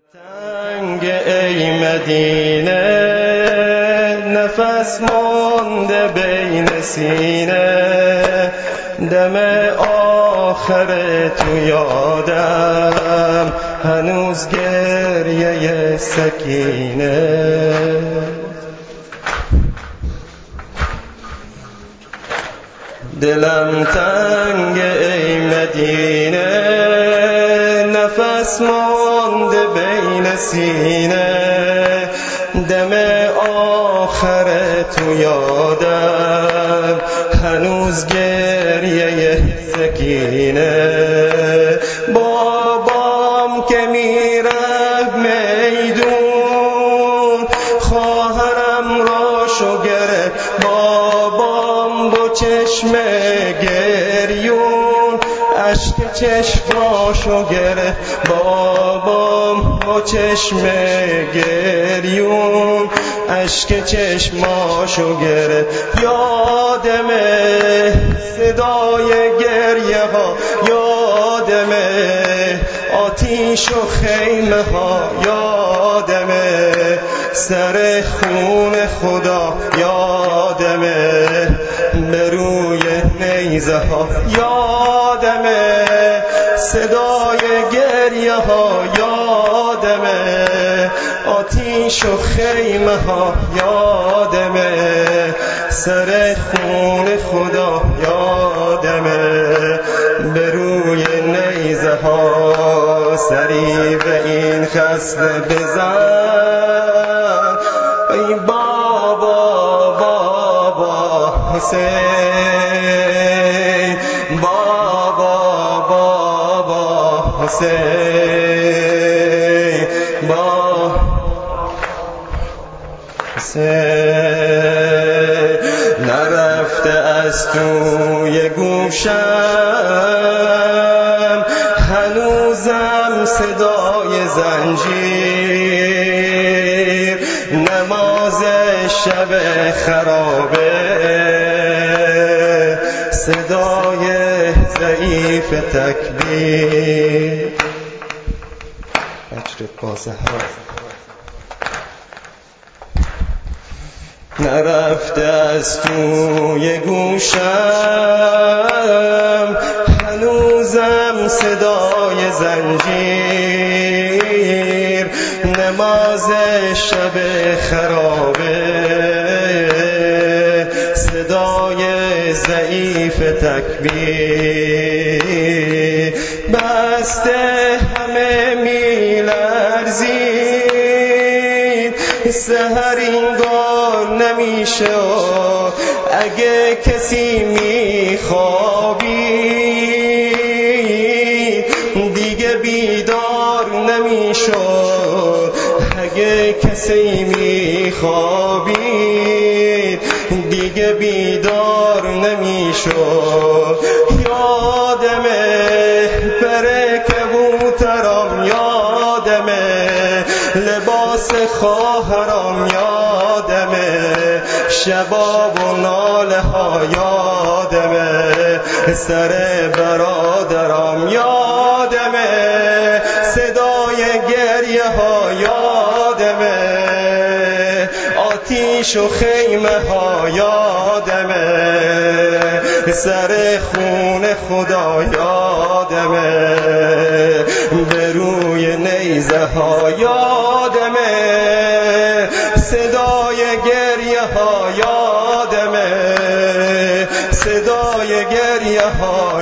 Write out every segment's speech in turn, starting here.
تنگ ای مدینه، نفس مانده بین سینه، دم آخر تو یادم، هنوز گریه سکینه. دلم تنگ ای مدینه، نفس مانده بین سینه، دم آخر تو یادم، هنوز گریه سکینه. بابام که میره میدون، خواهرم راشو گرفت، بابام با چشم گریون، اشک چشماشو گرفت، بابام با چشم گریون، اشک چشماشو گرفت. یادمه صدای گریه ها، یادمه آتیش و خیمه ها، یادمه سر خون خدا، یادمه به روی نیزه ها، یادمه صدای گریه ها، یادمه آتیش و خیمه ها، یادمه سر خون خدا، یادمه به روی نیزه ها. سری به این خسته بزن ای بابا، بابا حسین، بابا، بابا حسین، بابا حسین. نرفته از توی گوشم هنوزم صدای زنجیر، نماز شب خرابه، صدای ضعیف تکبیر. اجر بازهرا. نرفته از توی گوشم هنوزم صدای زنجیر، نماز شب خرابه، صدای ضعیف تکبیر. بسته همه میلرزید، سحر اینگار نمیشه، اگه کسی میخوابید دیگه بیدار نمیشد، اگه کسی میخوابید دیگه بیدار نمیشد. یادمه پر کبوترام، یادمه لباس خواهرام، یادمه شباب و ناله ها، یادمه سر برادرام، یادمه صدای گریه ها، یادمه آتیش و خیمه ها، یادمه سر خون خدا، یادمه به روی نیزه ها، یادمه صدای گریه ها، یادمه صدای گریه ها،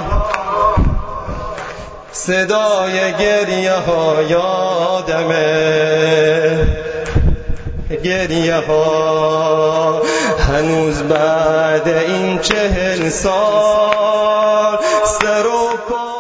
صدای گریه ها، یادمه گریه ها. هنوز بعد این 40 سال سر و پا